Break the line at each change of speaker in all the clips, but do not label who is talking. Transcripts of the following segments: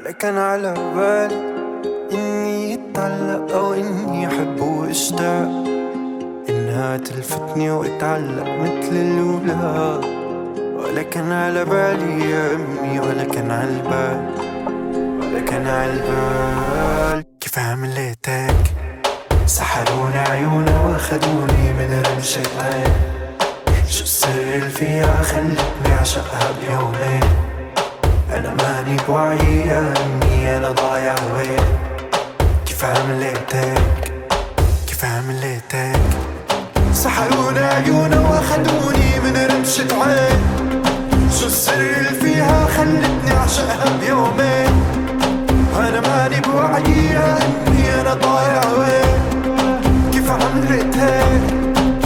ولا كان على بالي إني اتعلق أو إني أحب واشتاق، إنها تلفتني واتعلق مثل الأولاد. ولا كان على بالي يا أمي، ولا كان عالبال، ولا كان عالبال. كيف عملت هيك؟ سحروني عيونا واخدوني من رمشة عين. شو السر اللي فيها خلتني عشقها بيومين؟ أنا ماني بوعي يا أمي، أنا ضايع وين؟ كيف عملت هيك؟ كيف عملت هيك؟ سحروني عيونا واخدوني من رمشة عين. شو السر اللي فيها خلتني عشقها بيومين؟ أنا ماني بوعي يا أمي، أنا ضايع وين؟ كيف عملت هيك؟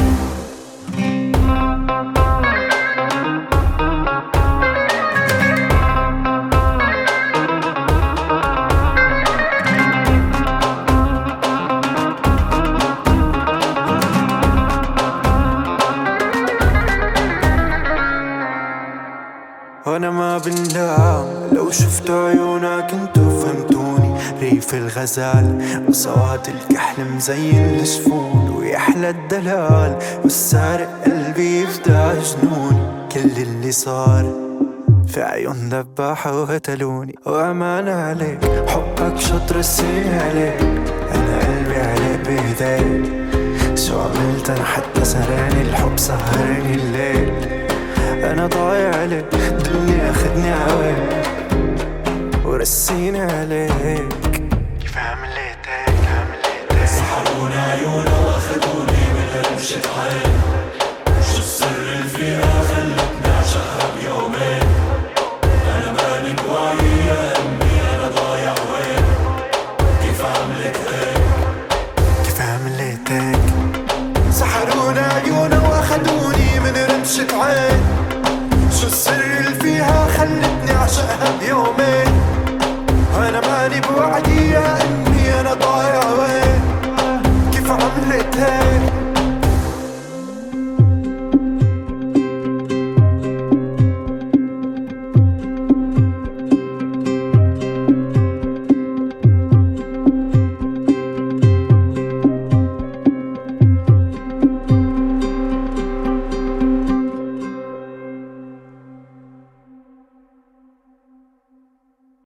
وانا ما بندام لو شفت عيونك انتو فهمتوني. ريف الغزال وصوات الكحل مزين الجفون، ويحلى الدلال والسارق قلبي يفدع جنوني. كل اللي صار في عيون ذباحة وقتلوني. وامان عليك حبك شطر السنين عليك، انا قلبي عليك بيديك. شو عملت انا حتى سهراني الحب سهرني الليل؟ أنا ضايع عليك الدنيا أخدني عويك ورسيني عليك. كيف عملت هيك؟ عملت هيك؟
سحروني عيونا واخدوني من رمشة عين. شو السر اللي فيها خلتني عشقها بيومين؟ أنا ماني بوعي يا أمي، أنا ضايع وين؟ كيف عملت هيك؟
كيف عملت هيك؟
سحروني عيونا واخدوني من رمشة عين. شو السر اللي فيها خلتني عشقها بيومين؟ أنا ماني بوعدي يا